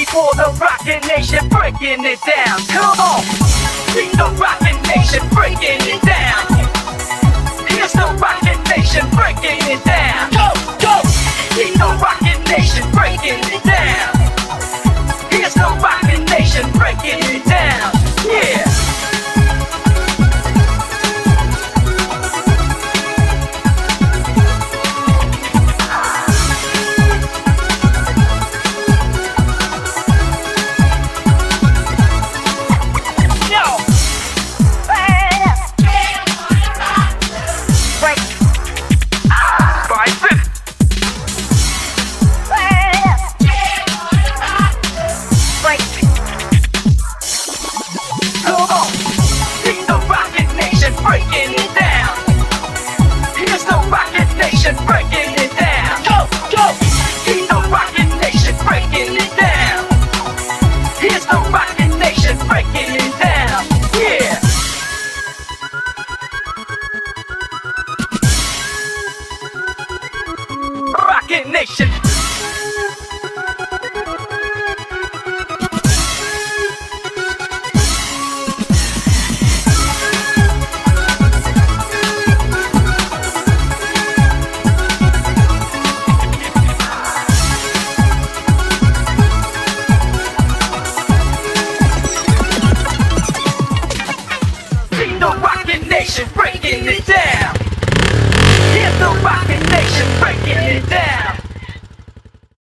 ready for the Rockin' Nation, breaking it down. Come on, be the Rockin' Nation, breaking it down. Here's the Rockin' Nation, breaking it down. Go, go, be the Rockin' Nation, breaking it down. Here's the Rockin' Nation, breaking it down. Yeah. Rockin' Nation. See the Rockin' Nation breaking it down. Here's the Rockin' Nation breaking it down.